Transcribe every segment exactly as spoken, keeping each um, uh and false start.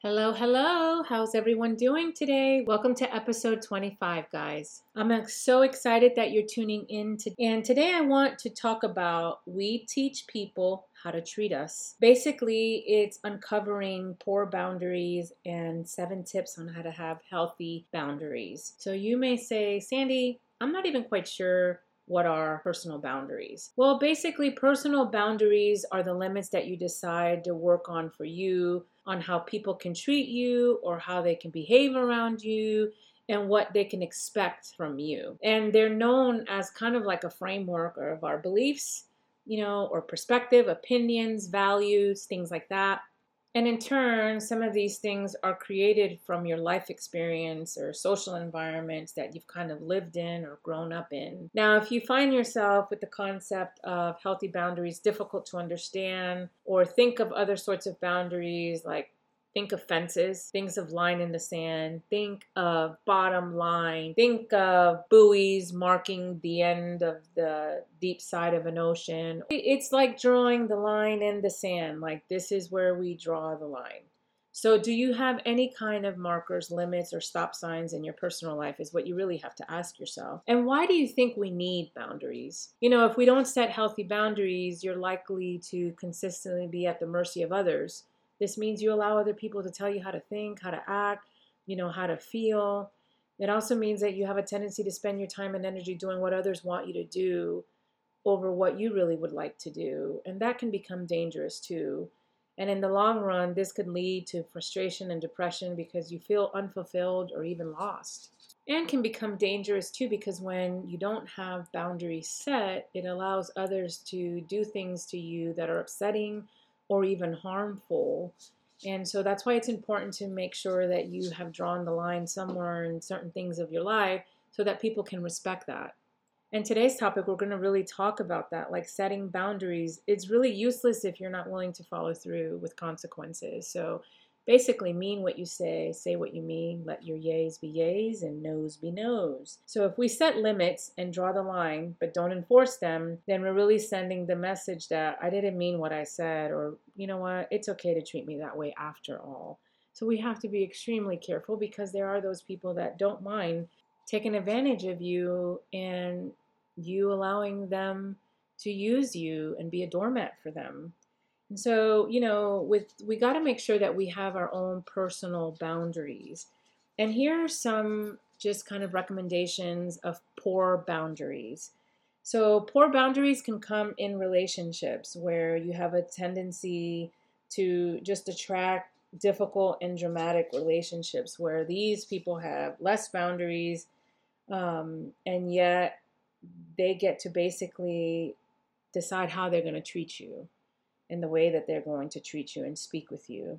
Hello, hello. How's everyone doing today? Welcome to episode twenty-five, guys. I'm uh, so excited that you're tuning in. To, and today I want to talk about we teach people how to treat us. Basically, it's uncovering poor boundaries and seven tips on how to have healthy boundaries. So you may say, Sandy, I'm not even quite sure what are personal boundaries. Well, basically, personal boundaries are the limits that you decide to work on for you, on how people can treat you or how they can behave around you and what they can expect from you. And they're known as kind of like a framework of our beliefs, you know, or perspective, opinions, values, things like that. And in turn, some of these things are created from your life experience or social environments that you've kind of lived in or grown up in. Now, if you find yourself with the concept of healthy boundaries difficult to understand, or think of other sorts of boundaries like think of fences, think of line in the sand, think of bottom line, think of buoys marking the end of the deep side of an ocean. It's like drawing the line in the sand, like this is where we draw the line. So do you have any kind of markers, limits, or stop signs in your personal life is what you really have to ask yourself. And why do you think we need boundaries? You know, if we don't set healthy boundaries, you're likely to consistently be at the mercy of others. This means you allow other people to tell you how to think, how to act, you know, how to feel. It also means that you have a tendency to spend your time and energy doing what others want you to do over what you really would like to do. And that can become dangerous too. And in the long run, this could lead to frustration and depression because you feel unfulfilled or even lost. And can become dangerous too because when you don't have boundaries set, it allows others to do things to you that are upsetting or even harmful. And so that's why it's important to make sure that you have drawn the line somewhere in certain things of your life so that people can respect that. And today's topic, we're going to really talk about that, like setting boundaries. It's really useless if you're not willing to follow through with consequences. So basically, mean what you say, say what you mean, let your yays be yays and no's be no's. So if we set limits and draw the line, but don't enforce them, then we're really sending the message that I didn't mean what I said, or you know what, it's okay to treat me that way after all. So we have to be extremely careful because there are those people that don't mind taking advantage of you and you allowing them to use you and be a doormat for them. And so, you know, with we got to make sure that we have our own personal boundaries. And here are some just kind of recommendations of poor boundaries. So, poor boundaries can come in relationships where you have a tendency to just attract difficult and dramatic relationships where these people have less boundaries, um, and yet they get to basically decide how they're going to treat you and the way that they're going to treat you and speak with you.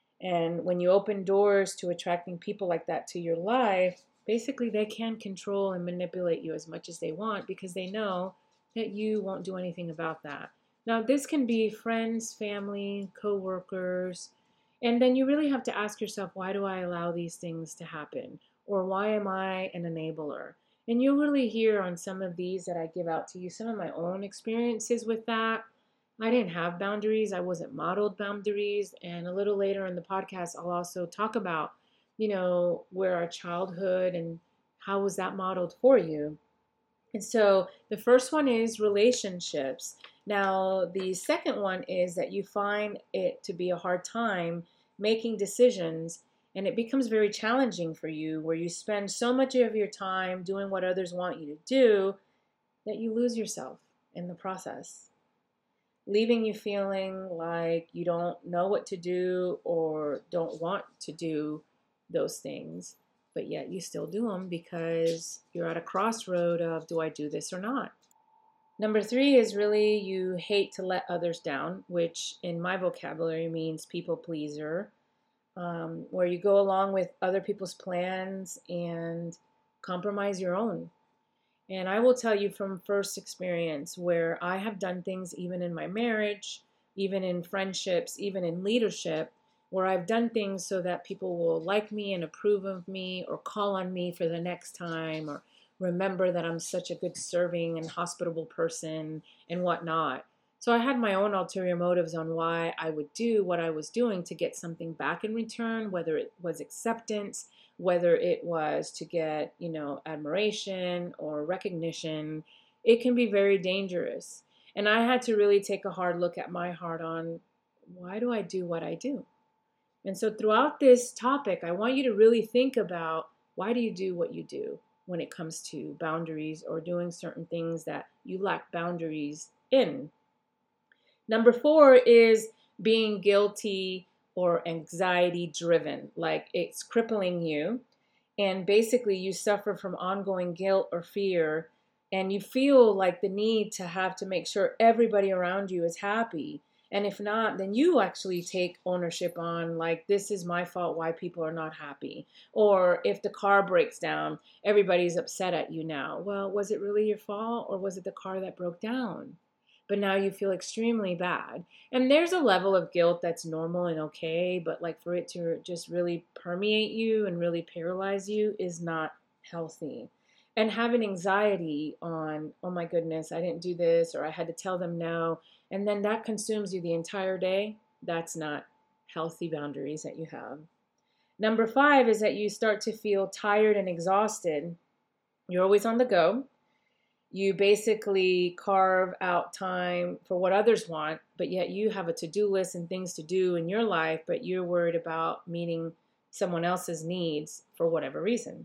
And when you open doors to attracting people like that to your life, basically they can control and manipulate you as much as they want because they know that you won't do anything about that. Now, this can be friends, family, co-workers, and then you really have to ask yourself, why do I allow these things to happen? Or why am I an enabler? And you'll really hear on some of these that I give out to you some of my own experiences with that. I didn't have boundaries. I wasn't modeled boundaries. And a little later in the podcast, I'll also talk about, you know, where our childhood and how was that modeled for you. And so the first one is relationships. Now, the second one is that you find it to be a hard time making decisions, and it becomes very challenging for you where you spend so much of your time doing what others want you to do that you lose yourself in the process, leaving you feeling like you don't know what to do or don't want to do those things, but yet you still do them because you're at a crossroad of, do I do this or not? Number three is really you hate to let others down, which in my vocabulary means people pleaser, um, where you go along with other people's plans and compromise your own. And I will tell you from first experience where I have done things even in my marriage, even in friendships, even in leadership, where I've done things so that people will like me and approve of me or call on me for the next time or remember that I'm such a good serving and hospitable person and whatnot. So I had my own ulterior motives on why I would do what I was doing to get something back in return, whether it was acceptance, whether it was to get, you know, admiration or recognition. It can be very dangerous. And I had to really take a hard look at my heart on, why do I do what I do? And so throughout this topic, I want you to really think about, why do you do what you do when it comes to boundaries or doing certain things that you lack boundaries in. Number four is being guilty or anxiety driven, like it's crippling you. And basically, you suffer from ongoing guilt or fear, and you feel like the need to have to make sure everybody around you is happy. And if not, then you actually take ownership on, like, this is my fault why people are not happy. Or if the car breaks down, everybody's upset at you now. Well, was it really your fault, or was it the car that broke down? But now you feel extremely bad. And there's a level of guilt that's normal and okay, but like for it to just really permeate you and really paralyze you is not healthy. And having anxiety on, oh my goodness, I didn't do this, or I had to tell them no, and then that consumes you the entire day, that's not healthy boundaries that you have. Number five is that you start to feel tired and exhausted. You're always on the go. You basically carve out time for what others want, but yet you have a to-do list and things to do in your life, but you're worried about meeting someone else's needs for whatever reason.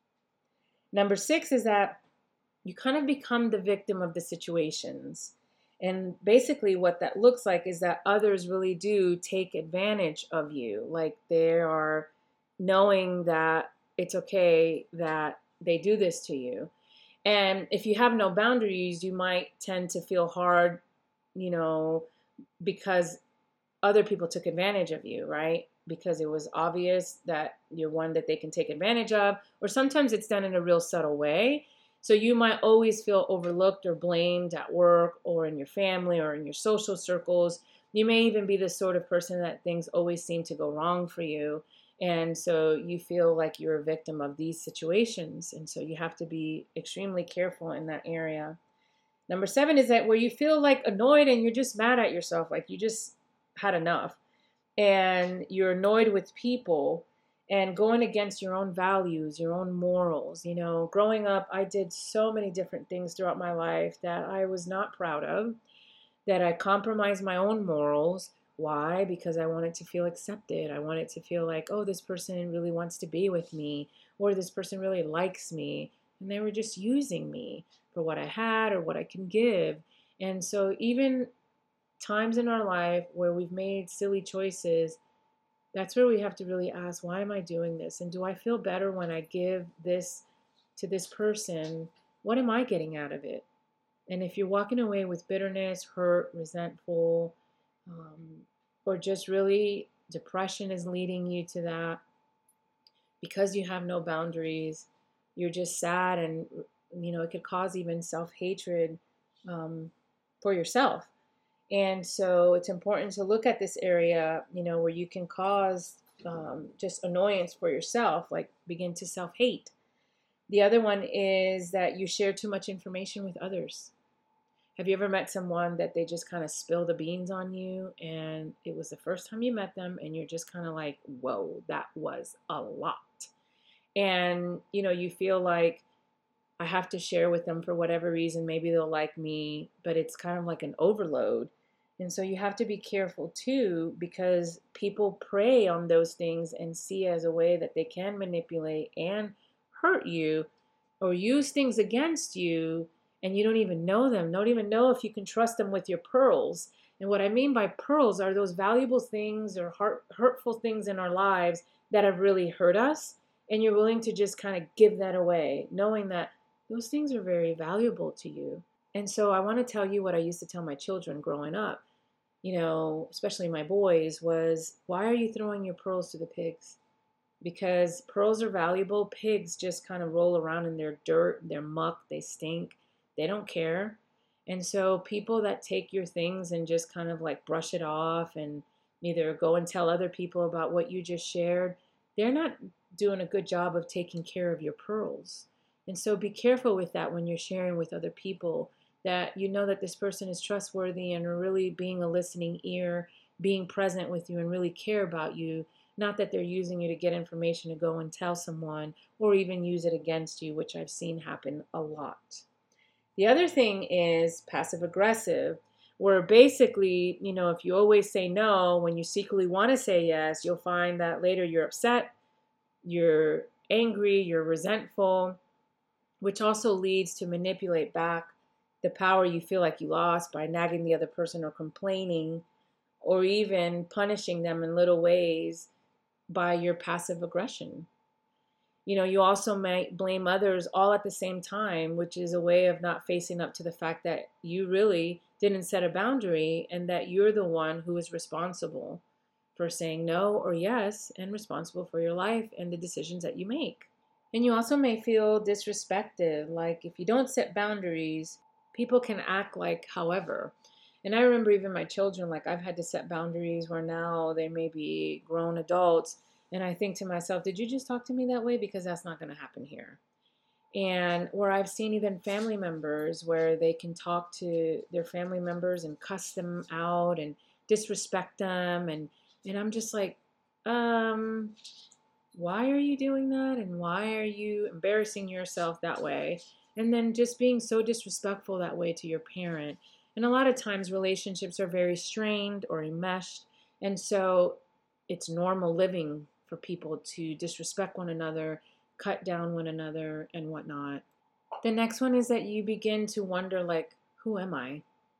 Number six is that you kind of become the victim of the situations. And basically what that looks like is that others really do take advantage of you. Like they are knowing that it's okay that they do this to you. And if you have no boundaries, you might tend to feel hard, you know, because other people took advantage of you, right? Because it was obvious that you're one that they can take advantage of, or sometimes it's done in a real subtle way. So you might always feel overlooked or blamed at work or in your family or in your social circles. You may even be the sort of person that things always seem to go wrong for you. And so you feel like you're a victim of these situations. And so you have to be extremely careful in that area. Number seven is that where you feel like annoyed and you're just mad at yourself, like you just had enough. And you're annoyed with people and going against your own values, your own morals. You know, growing up, I did so many different things throughout my life that I was not proud of, that I compromised my own morals. Why? Because I wanted to feel accepted. I wanted to feel like, oh, this person really wants to be with me, or this person really likes me. And they were just using me for what I had or what I can give. And so even times in our life where we've made silly choices, that's where we have to really ask, why am I doing this? And do I feel better when I give this to this person? What am I getting out of it? And if you're walking away with bitterness, hurt, resentful, um, or just really depression is leading you to that because you have no boundaries, you're just sad, and you know it could cause even self-hatred um, for yourself. And so it's important to look at this area, you know, where you can cause um, just annoyance for yourself, like begin to self-hate. The other one is that you share too much information with others. Have you ever met someone that they just kind of spill the beans on you, and it was the first time you met them and you're just kind of like, whoa, that was a lot. And, you know, you feel like I have to share with them for whatever reason. Maybe they'll like me, but it's kind of like an overload. And so you have to be careful too, because people prey on those things and see as a way that they can manipulate and hurt you or use things against you. And you don't even know them, don't even know if you can trust them with your pearls. And what I mean by pearls are those valuable things or heart, hurtful things in our lives that have really hurt us. And you're willing to just kind of give that away, knowing that those things are very valuable to you. And so I want to tell you what I used to tell my children growing up, you know, especially my boys, was, why are you throwing your pearls to the pigs? Because pearls are valuable. Pigs just kind of roll around in their dirt, their muck, they stink. They don't care. And so people that take your things and just kind of like brush it off and either go and tell other people about what you just shared, they're not doing a good job of taking care of your pearls. And so be careful with that when you're sharing with other people, that you know that this person is trustworthy and are really being a listening ear, being present with you and really care about you, not that they're using you to get information to go and tell someone or even use it against you, which I've seen happen a lot. The other thing is passive aggressive, where basically, you know, if you always say no when you secretly want to say yes, you'll find that later you're upset, you're angry, you're resentful, which also leads to manipulate back the power you feel like you lost by nagging the other person or complaining or even punishing them in little ways by your passive aggression. You know, you also might blame others all at the same time, which is a way of not facing up to the fact that you really didn't set a boundary and that you're the one who is responsible for saying no or yes and responsible for your life and the decisions that you make. And you also may feel disrespected, like if you don't set boundaries, people can act like however. And I remember even my children, like I've had to set boundaries where now they may be grown adults. And I think to myself, did you just talk to me that way? Because that's not going to happen here. And where I've seen even family members where they can talk to their family members and cuss them out and disrespect them. And, and I'm just like, um, why are you doing that? And why are you embarrassing yourself that way? And then just being so disrespectful that way to your parent. And a lot of times relationships are very strained or enmeshed. And so it's normal living for people to disrespect one another, cut down one another, and whatnot. The next one is that you begin to wonder, like, who am I?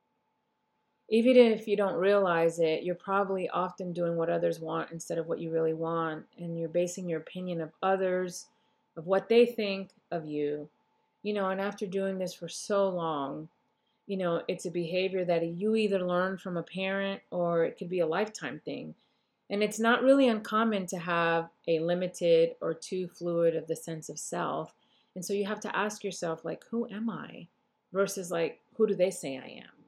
Even if you don't realize it, you're probably often doing what others want instead of what you really want. And you're basing your opinion of others, of what they think of you. You know, and after doing this for so long, you know, it's a behavior that you either learn from a parent or it could be a lifetime thing. And it's not really uncommon to have a limited or too fluid of the sense of self. And so you have to ask yourself, like, who am I? Versus, like, who do they say I am?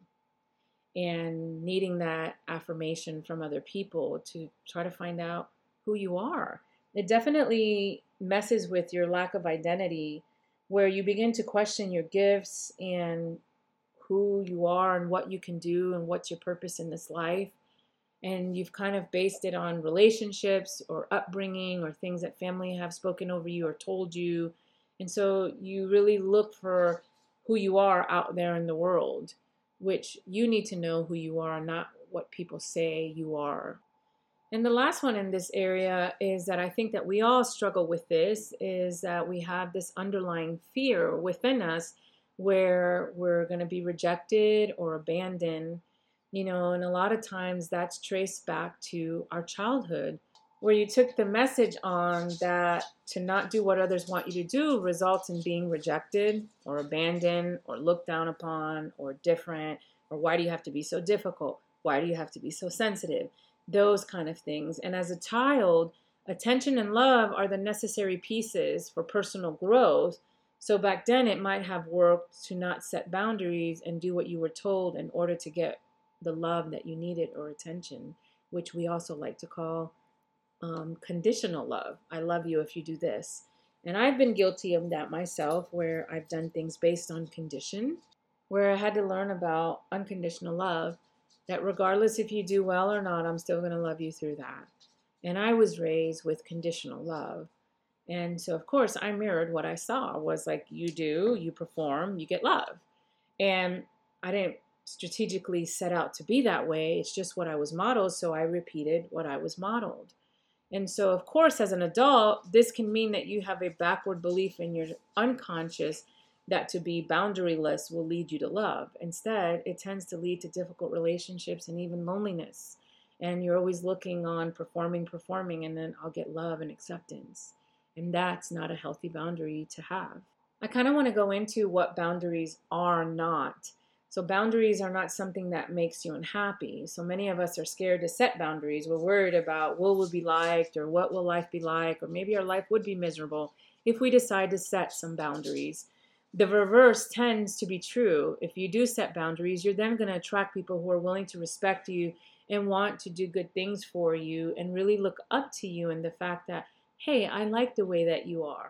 And needing that affirmation from other people to try to find out who you are. It definitely messes with your lack of identity, where you begin to question your gifts and who you are and what you can do and what's your purpose in this life. And you've kind of based it on relationships or upbringing or things that family have spoken over you or told you. And so you really look for who you are out there in the world, which you need to know who you are, not what people say you are. And the last one in this area is that I think that we all struggle with this, is that we have this underlying fear within us where we're going to be rejected or abandoned. You know, and a lot of times that's traced back to our childhood, where you took the message on that to not do what others want you to do results in being rejected or abandoned or looked down upon or different, or why do you have to be so difficult? Why do you have to be so sensitive? Those kind of things. And as a child, attention and love are the necessary pieces for personal growth. So back then it might have worked to not set boundaries and do what you were told in order to get the love that you needed or attention, which we also like to call um, conditional love. I love you if you do this. And I've been guilty of that myself, where I've done things based on condition, where I had to learn about unconditional love, that regardless if you do well or not, I'm still going to love you through that. And I was raised with conditional love. And so, of course, I mirrored what I saw was like, you do, you perform, you get love. And I didn't strategically set out to be that way. It's just what I was modeled, so I repeated what I was modeled. And so, of course, as an adult, this can mean that you have a backward belief in your unconscious that to be boundaryless will lead you to love. Instead, it tends to lead to difficult relationships and even loneliness. And you're always looking on performing, performing, and then I'll get love and acceptance. And that's not a healthy boundary to have. I kind of want to go into what boundaries are not. So boundaries are not something that makes you unhappy. So many of us are scared to set boundaries. We're worried about what will be liked or what will life be like, or maybe our life would be miserable if we decide to set some boundaries. The reverse tends to be true. If you do set boundaries, you're then going to attract people who are willing to respect you and want to do good things for you and really look up to you in the fact that, hey, I like the way that you are.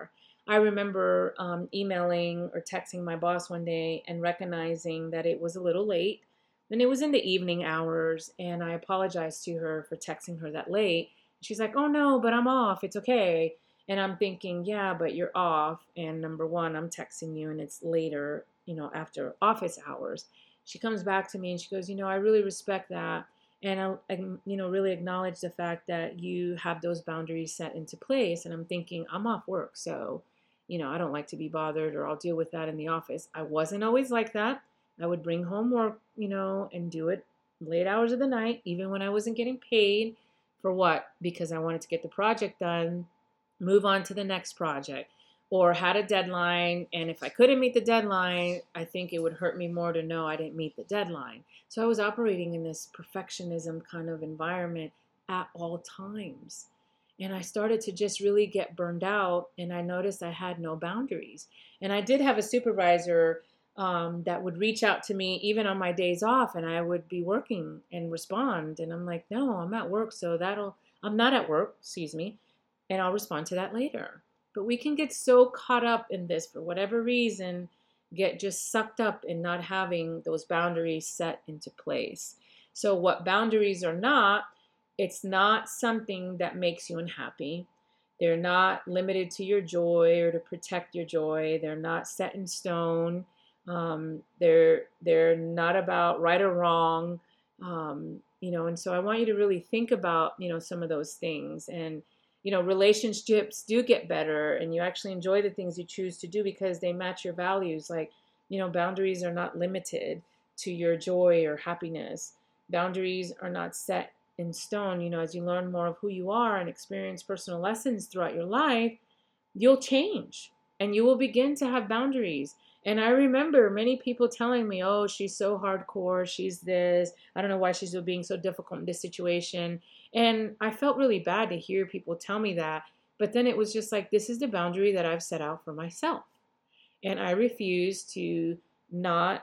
I remember um, emailing or texting my boss one day and recognizing that it was a little late. And it was in the evening hours, and I apologized to her for texting her that late. She's like, "Oh no, but I'm off. It's okay." And I'm thinking, yeah, but you're off. And number one, I'm texting you and it's later, you know, after office hours. She comes back to me and she goes, you know, I really respect that. And I, I, you know, really acknowledge the fact that you have those boundaries set into place. And I'm thinking, I'm off work. So, you know, I don't like to be bothered, or I'll deal with that in the office. I wasn't always like that. I would bring home work, you know, and do it late hours of the night, even when I wasn't getting paid. For what? Because I wanted to get the project done, move on to the next project, or had a deadline. And if I couldn't meet the deadline, I think it would hurt me more to know I didn't meet the deadline. So I was operating in this perfectionism kind of environment at all times. And I started to just really get burned out, and I noticed I had no boundaries. And I did have a supervisor um, that would reach out to me even on my days off, and I would be working and respond. And I'm like, no, I'm at work, so that'll, I'm not at work, excuse me, and I'll respond to that later. But we can get so caught up in this for whatever reason, get just sucked up in not having those boundaries set into place. So, what boundaries are not, it's not something that makes you unhappy. They're not limited to your joy or to protect your joy. They're not set in stone. Um, they're they're not about right or wrong. Um, you know, and so I want you to really think about, you know, some of those things. And you know, relationships do get better, and you actually enjoy the things you choose to do because they match your values. Like, you know, boundaries are not limited to your joy or happiness. Boundaries are not set in stone. You know, as you learn more of who you are and experience personal lessons throughout your life, you'll change and you will begin to have boundaries. And I remember many people telling me, oh, she's so hardcore, she's this, I don't know why she's being so difficult in this situation. And I felt really bad to hear people tell me that. But then it was just like, this is the boundary that I've set out for myself. And I refuse to not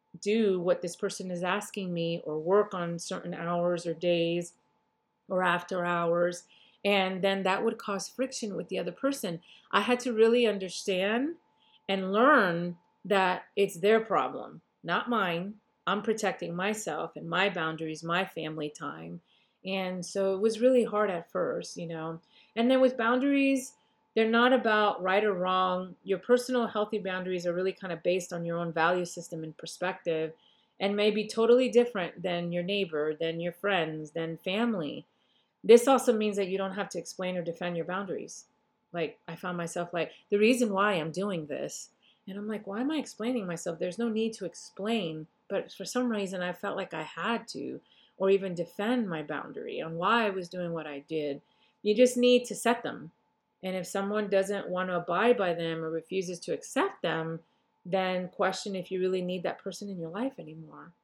do what this person is asking me, or work on certain hours or days or after hours. And then that would cause friction with the other person. I had to really understand and learn that it's their problem, not mine. I'm protecting myself and my boundaries, my family time. And so it was really hard at first, you know. And then with boundaries, they're not about right or wrong. Your personal healthy boundaries are really kind of based on your own value system and perspective, and may be totally different than your neighbor, than your friends, than family. This also means that you don't have to explain or defend your boundaries. Like, I found myself like, the reason why I'm doing this. And I'm like, why am I explaining myself? There's no need to explain. But for some reason, I felt like I had to, or even defend my boundary on why I was doing what I did. You just need to set them. And if someone doesn't want to abide by them or refuses to accept them, then question if you really need that person in your life anymore.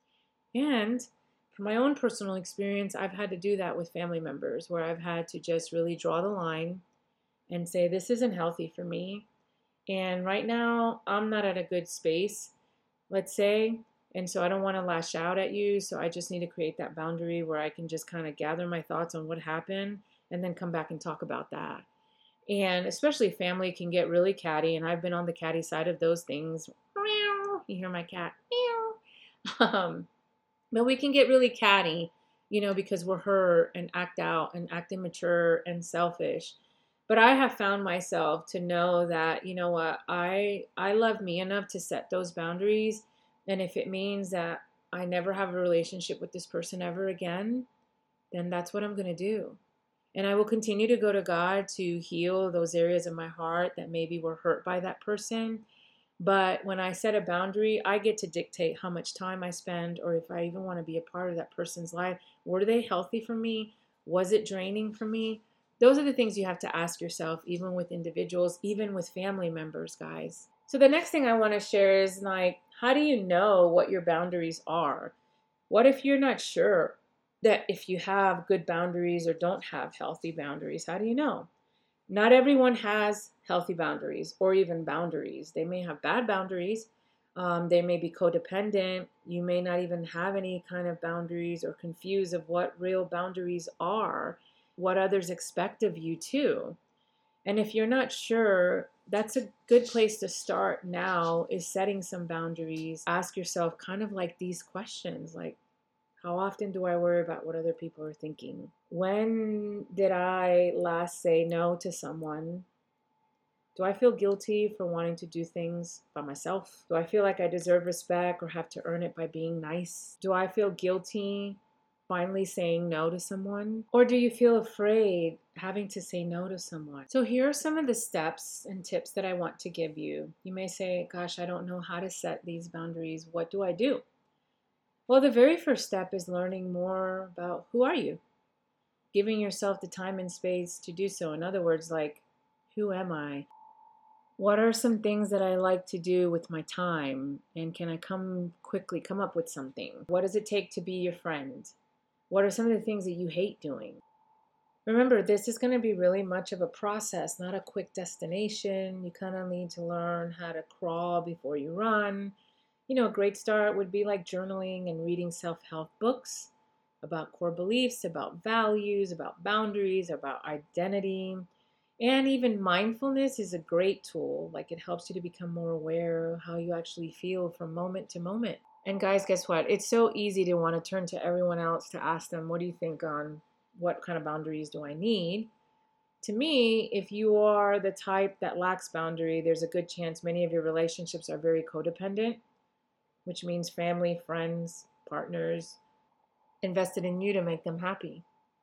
And from my own personal experience, I've had to do that with family members, where I've had to just really draw the line and say, this isn't healthy for me. And right now, I'm not at a good space, let's say. And so I don't want to lash out at you. So I just need to create that boundary where I can just kind of gather my thoughts on what happened and then come back and talk about that. And especially family can get really catty. And I've been on the catty side of those things. You hear my cat. Um, but we can get really catty, you know, because we're hurt and act out and act immature and selfish. But I have found myself to know that, you know what, I I love me enough to set those boundaries. And if it means that I never have a relationship with this person ever again, then that's what I'm going to do. And I will continue to go to God to heal those areas of my heart that maybe were hurt by that person. But when I set a boundary, I get to dictate how much time I spend, or if I even want to be a part of that person's life. Were they healthy for me? Was it draining for me? Those are the things you have to ask yourself, even with individuals, even with family members, guys. So the next thing I want to share is like, how do you know what your boundaries are? What if you're not sure that if you have good boundaries or don't have healthy boundaries? How do you know? Not everyone has healthy boundaries or even boundaries. They may have bad boundaries. Um, they may be codependent. You may not even have any kind of boundaries, or confused of what real boundaries are, what others expect of you too. And if you're not sure, that's a good place to start now, is setting some boundaries. Ask yourself kind of like these questions, like, how often do I worry about what other people are thinking? When did I last say no to someone? Do I feel guilty for wanting to do things by myself? Do I feel like I deserve respect or have to earn it by being nice? Do I feel guilty finally saying no to someone? Or do you feel afraid having to say no to someone? So here are some of the steps and tips that I want to give you. You may say, gosh, I don't know how to set these boundaries. What do I do? Well, the very first step is learning more about who are you? Giving yourself the time and space to do so. In other words, like, who am I? What are some things that I like to do with my time? And can I come quickly, come up with something? What does it take to be your friend? What are some of the things that you hate doing? Remember, this is going to be really much of a process, not a quick destination. You kind of need to learn how to crawl before you run. You know, a great start would be like journaling and reading self-help books about core beliefs, about values, about boundaries, about identity. And even mindfulness is a great tool. Like, it helps you to become more aware of how you actually feel from moment to moment. And guys, guess what? It's so easy to want to turn to everyone else to ask them, what do you think on what kind of boundaries do I need? To me, if you are the type that lacks boundary, there's a good chance many of your relationships are very codependent, which means family, friends, partners invested in you to make them happy.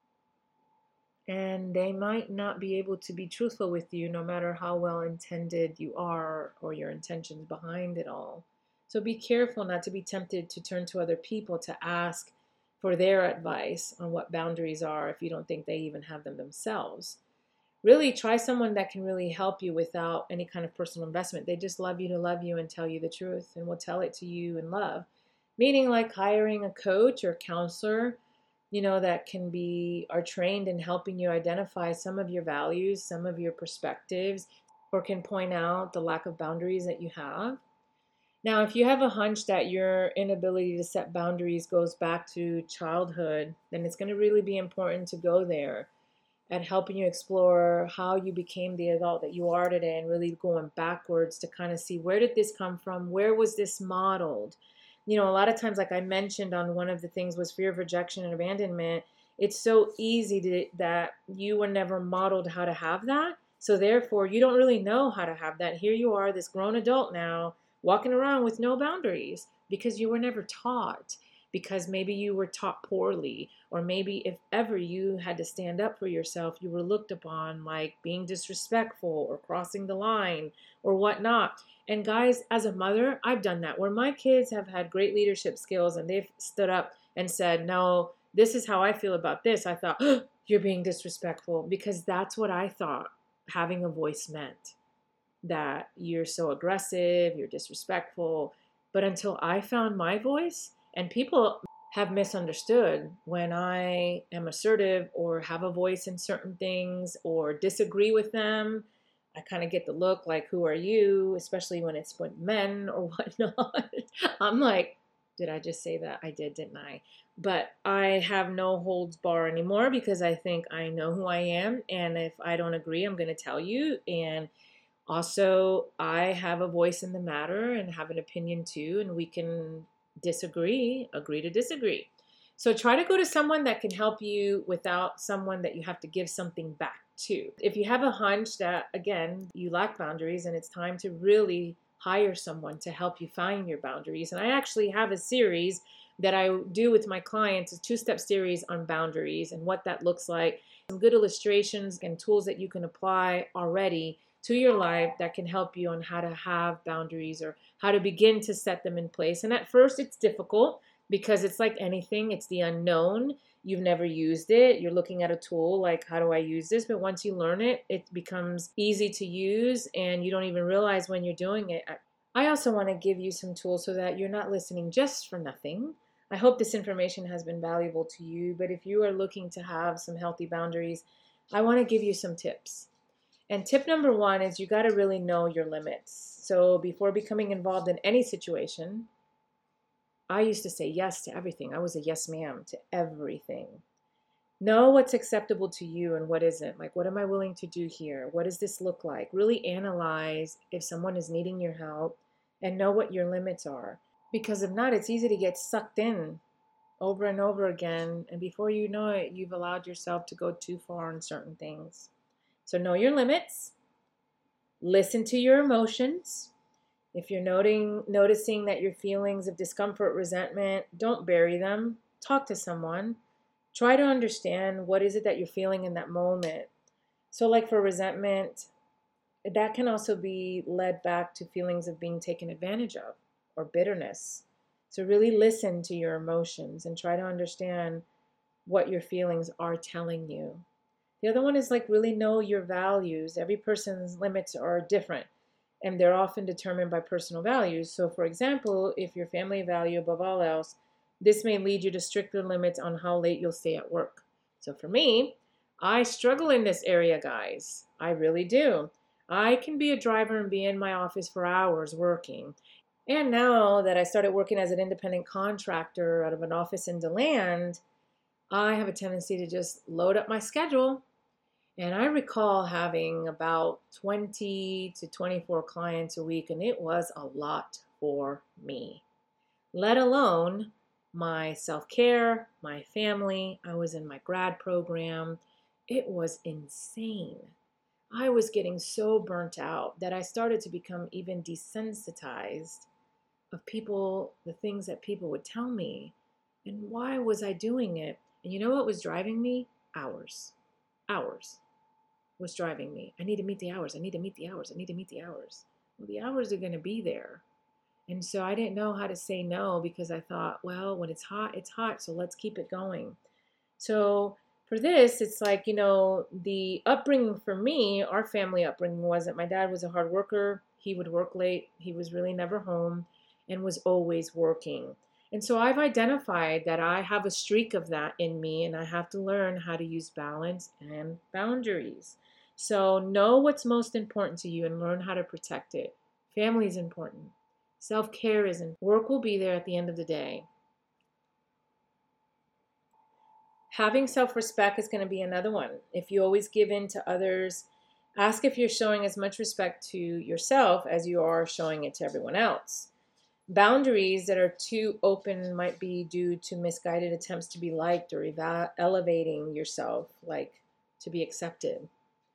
And they might not be able to be truthful with you no matter how well intended you are or your intentions behind it all. So be careful not to be tempted to turn to other people to ask for their advice on what boundaries are if you don't think they even have them themselves. Really try someone that can really help you without any kind of personal investment. They just love you to love you and tell you the truth and will tell it to you in love. Meaning like hiring a coach or counselor, you know, that can be, are trained in helping you identify some of your values, some of your perspectives, or can point out the lack of boundaries that you have. Now, if you have a hunch that your inability to set boundaries goes back to childhood, then it's going to really be important to go there at helping you explore how you became the adult that you are today, and really going backwards to kind of see, where did this come from? Where was this modeled? You know, a lot of times, like I mentioned on one of the things was fear of rejection and abandonment. It's so easy to, that you were never modeled how to have that. So therefore, you don't really know how to have that. Here you are, this grown adult now, walking around with no boundaries because you were never taught, because maybe you were taught poorly, or maybe if ever you had to stand up for yourself, you were looked upon like being disrespectful or crossing the line or whatnot. And guys, as a mother, I've done that where my kids have had great leadership skills and they've stood up and said, no, this is how I feel about this. I thought, oh, you're being disrespectful, because that's what I thought having a voice meant. That you're so aggressive, you're disrespectful. But until I found my voice, and people have misunderstood when I am assertive or have a voice in certain things or disagree with them, I kind of get the look like, who are you? Especially when it's with men or whatnot. I'm like, did I just say that? I did, didn't I? But I have no holds bar anymore, because I think I know who I am. And if I don't agree, I'm going to tell you. And also, I have a voice in the matter and have an opinion too, and we can disagree, agree to disagree. So try to go to someone that can help you without someone that you have to give something back to. If you have a hunch that, again, you lack boundaries and it's time to really hire someone to help you find your boundaries. And I actually have a series that I do with my clients, a two-step series on boundaries and what that looks like. Some good illustrations and tools that you can apply already to your life that can help you on how to have boundaries or how to begin to set them in place. And at first it's difficult because it's like anything, it's the unknown. You've never used it. You're looking at a tool like, how do I use this? But once you learn it, it becomes easy to use and you don't even realize when you're doing it. I also want to give you some tools so that you're not listening just for nothing. I hope this information has been valuable to you, but if you are looking to have some healthy boundaries, I want to give you some tips. And tip number one is you got to really know your limits. So before becoming involved in any situation, I used to say yes to everything. I was a yes ma'am to everything. Know what's acceptable to you and what isn't. Like, what am I willing to do here? What does this look like? Really analyze if someone is needing your help and know what your limits are. Because if not, it's easy to get sucked in over and over again. And before you know it, you've allowed yourself to go too far on certain things. So know your limits. Listen to your emotions. If you're noting, noticing that your feelings of discomfort, resentment, don't bury them. Talk to someone. Try to understand what is it that you're feeling in that moment. So like for resentment, that can also be led back to feelings of being taken advantage of or bitterness. So really listen to your emotions and try to understand what your feelings are telling you. The other one is like really know your values. Every person's limits are different and they're often determined by personal values. So for example, if your family value above all else, this may lead you to stricter limits on how late you'll stay at work. So for me, I struggle in this area, guys. I really do. I can be a driver and be in my office for hours working. And now that I started working as an independent contractor out of an office in DeLand, I have a tendency to just load up my schedule. And I recall having about twenty to twenty-four clients a week, and it was a lot for me, let alone my self-care, my family. I was in my grad program. It was insane. I was getting so burnt out that I started to become even desensitized of people, the things that people would tell me. And why was I doing it? And you know what was driving me? Hours. Hours was driving me. I need to meet the hours. I need to meet the hours. I need to meet the hours. Well, the hours are going to be there. And so I didn't know how to say no because I thought, well, when it's hot, it's hot. So let's keep it going. So for this, it's like, you know, the upbringing for me, our family upbringing wasn't, my dad was a hard worker. He would work late. He was really never home and was always working. And so I've identified that I have a streak of that in me and I have to learn how to use balance and boundaries. So know what's most important to you and learn how to protect it. Family is important. Self-care is important. Work will be there at the end of the day. Having self-respect is going to be another one. If you always give in to others, ask if you're showing as much respect to yourself as you are showing it to everyone else. Boundaries that are too open might be due to misguided attempts to be liked or eva- elevating yourself, like to be accepted,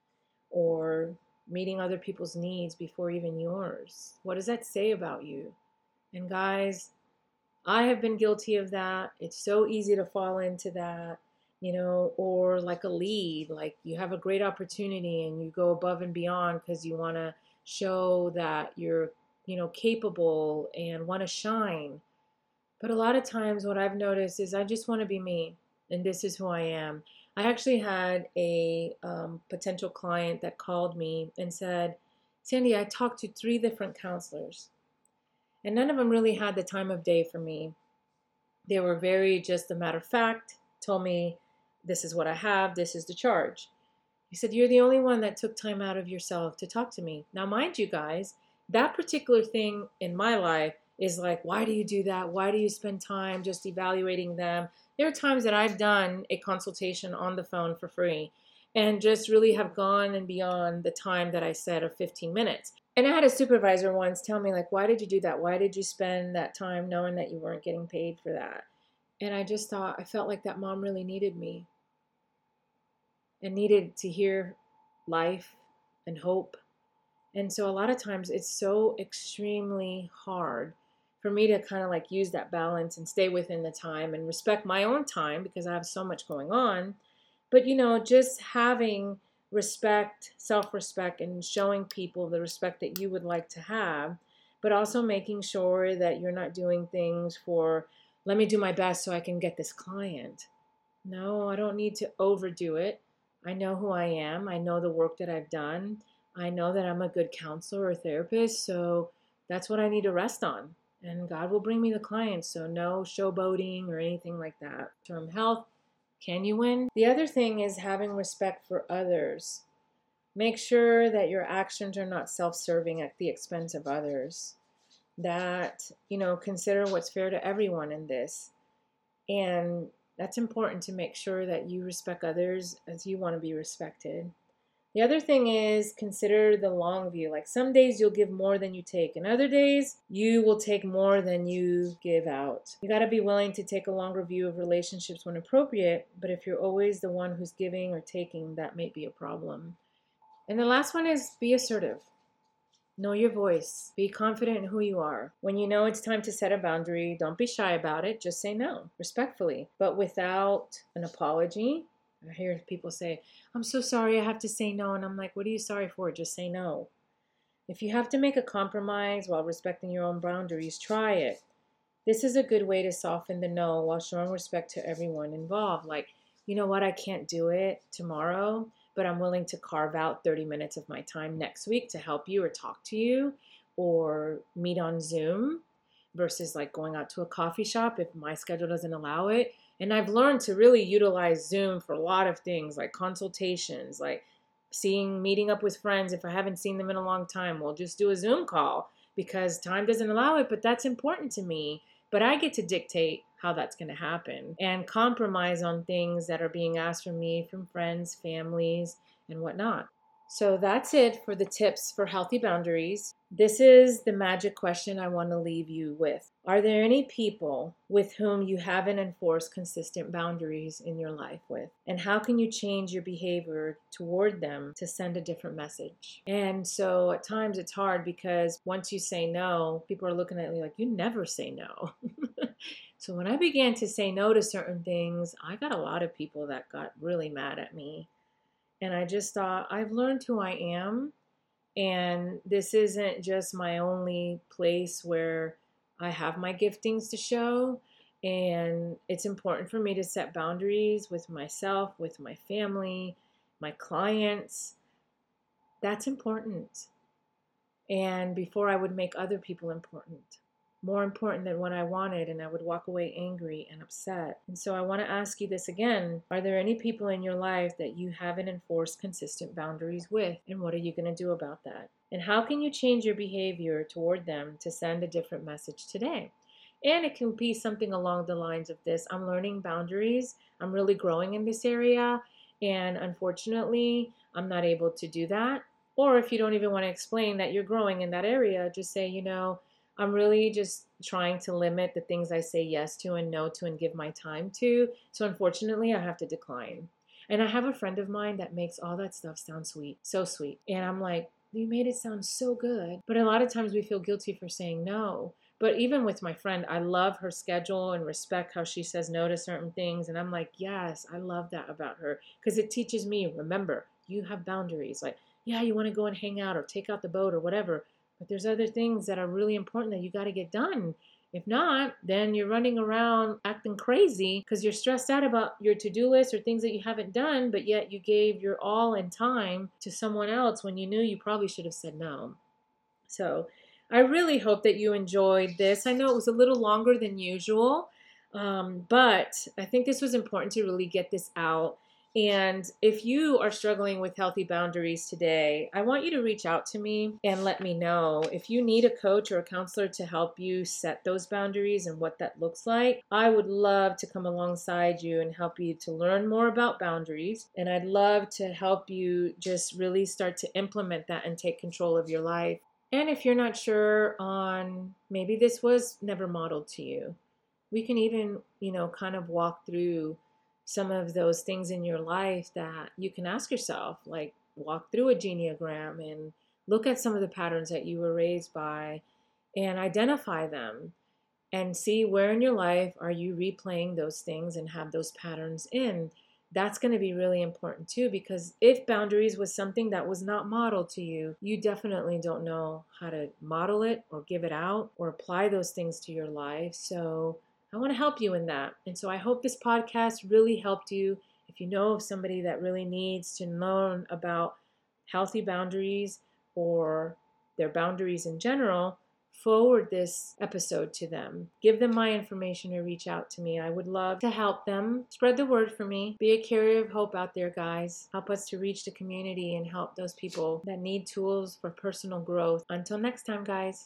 or meeting other people's needs before even yours. What does that say about you? And guys, I have been guilty of that. It's so easy to fall into that, you know, or like a lead, like you have a great opportunity and you go above and beyond because you want to show that you're, you know, capable and want to shine. But a lot of times what I've noticed is I just want to be me and this is who I am. I actually had a um, potential client that called me and said, Sandy, I talked to three different counselors and none of them really had the time of day for me. They were very just a matter of fact, told me this is what I have, this is the charge. He said, you're the only one that took time out of yourself to talk to me. Now, mind you guys, that particular thing in my life is like, why do you do that? Why do you spend time just evaluating them? There are times that I've done a consultation on the phone for free and just really have gone and beyond the time that I said of fifteen minutes. And I had a supervisor once tell me, like, why did you do that? Why did you spend that time knowing that you weren't getting paid for that? And I just thought, I felt like that mom really needed me and needed to hear life and hope. And so a lot of times it's so extremely hard for me to kind of like use that balance and stay within the time and respect my own time because I have so much going on. But, you know, just having respect, self-respect, and showing people the respect that you would like to have, but also making sure that you're not doing things for, let me do my best so I can get this client. No, I don't need to overdo it. I know who I am. I know the work that I've done. I know that I'm a good counselor or therapist, so that's what I need to rest on. And God will bring me the clients, so no showboating or anything like that. Term health, can you win? The other thing is having respect for others. Make sure that your actions are not self-serving at the expense of others. That, you know, consider what's fair to everyone in this. And That's important to make sure that you respect others as you want to be respected. The other thing is consider the long view. Like some days you'll give more than you take, and other days you will take more than you give out. You got to be willing to take a longer view of relationships when appropriate, but if you're always the one who's giving or taking, that may be a problem. And the last one is be assertive. Know your voice. Be confident in who you are. When you know it's time to set a boundary, don't be shy about it. Just say no, respectfully, but without an apology. I hear people say, I'm so sorry I have to say no. And I'm like, what are you sorry for? Just say no. If you have to make a compromise while respecting your own boundaries, try it. This is a good way to soften the no while showing respect to everyone involved. Like, you know what? I can't do it tomorrow, but I'm willing to carve out thirty minutes of my time next week to help you or talk to you or meet on Zoom versus like going out to a coffee shop if my schedule doesn't allow it. And I've learned to really utilize Zoom for a lot of things like consultations, like seeing, meeting up with friends. If I haven't seen them in a long time, we'll just do a Zoom call because time doesn't allow it, but that's important to me. But I get to dictate how that's going to happen and compromise on things that are being asked from me, from friends, families, and whatnot. So that's it for the tips for healthy boundaries. This is the magic question I want to leave you with. Are there any people with whom you haven't enforced consistent boundaries in your life with? And how can you change your behavior toward them to send a different message? And so at times it's hard because once you say no, people are looking at you like, you never say no. So when I began to say no to certain things, I got a lot of people that got really mad at me. And I just thought, I've learned who I am. And this isn't just my only place where I have my giftings to show. And it's important for me to set boundaries with myself, with my family, my clients. That's important. And before I would make other people important. More important than what I wanted, and I would walk away angry and upset. And so I want to ask you this again. Are there any people in your life that you haven't enforced consistent boundaries with? And what are you going to do about that? And how can you change your behavior toward them to send a different message today? And it can be something along the lines of this. I'm learning boundaries. I'm really growing in this area. And unfortunately, I'm not able to do that. Or if you don't even want to explain that you're growing in that area, just say, you know, I'm really just trying to limit the things I say yes to and no to and give my time to. So unfortunately, I have to decline. And I have a friend of mine that makes all that stuff sound sweet, so sweet. And I'm like, you made it sound so good. But a lot of times we feel guilty for saying no. But even with my friend, I love her schedule and respect how she says no to certain things. And I'm like, yes, I love that about her. Because it teaches me, remember, you have boundaries. Like, yeah, you want to go and hang out or take out the boat or whatever. But there's other things that are really important that you got to get done. If not, then you're running around acting crazy because you're stressed out about your to-do list or things that you haven't done, but yet you gave your all and time to someone else when you knew you probably should have said no. So I really hope that you enjoyed this. I know it was a little longer than usual, um, but I think this was important to really get this out. And if you are struggling with healthy boundaries today, I want you to reach out to me and let me know. If you need a coach or a counselor to help you set those boundaries and what that looks like, I would love to come alongside you and help you to learn more about boundaries. And I'd love to help you just really start to implement that and take control of your life. And if you're not sure on maybe this was never modeled to you, we can even, you know, kind of walk through some of those things in your life that you can ask yourself, like walk through a Geneagram and look at some of the patterns that you were raised by and identify them and see where in your life are you replaying those things and have those patterns in. That's going to be really important too, because if boundaries was something that was not modeled to you, you definitely don't know how to model it or give it out or apply those things to your life. So I want to help you in that. And so I hope this podcast really helped you. If you know of somebody that really needs to learn about healthy boundaries or their boundaries in general, forward this episode to them. Give them my information or reach out to me. I would love to help them. Spread the word for me. Be a carrier of hope out there, guys. Help us to reach the community and help those people that need tools for personal growth. Until next time, guys.